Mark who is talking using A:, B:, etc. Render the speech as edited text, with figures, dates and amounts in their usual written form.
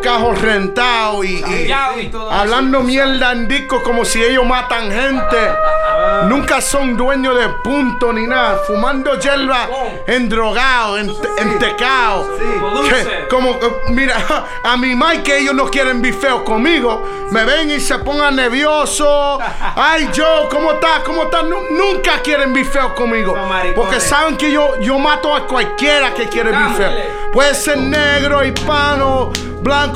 A: cajos rentados y hablando mierda en discos como si ellos matan gente. Nunca son dueños de punto ni nada. Fumando hierba, endrogados, entecados. Mira, a mi Mike que ellos no quieren bifeo conmigo. Me ven y se pongan nerviosos. Ay, Joe, ¿cómo estás? ¿Cómo estás? Nunca quieren bifeo conmigo. Porque saben que yo mato a cualquiera que quiere bifeo. Puede ser negro, hispano, blanco.